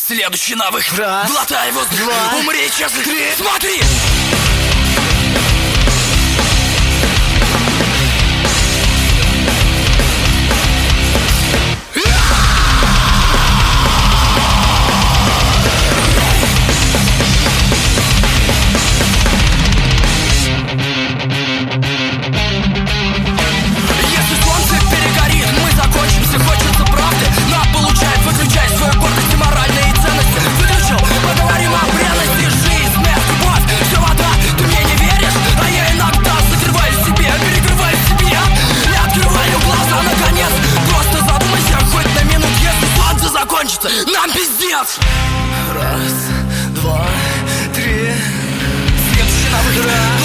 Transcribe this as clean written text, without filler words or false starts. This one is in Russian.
Следующий навык. Раз, глотай воздух, два, умри, честно. три. Смотри. Если солнце перегорит, мы закончимся. Хочется правды, но получает. Выключай свою гордость и моральные ценности. Выключил, поговорим о бренности. Жизнь, смерть, любовь, все вода. Ты мне не веришь, а я иногда закрываю себе, перекрываю себе. Я открываю глаза наконец. Просто задумайся хоть на минут. Если солнце закончится, нам пиздец. Раз, два, три. Следующий навык.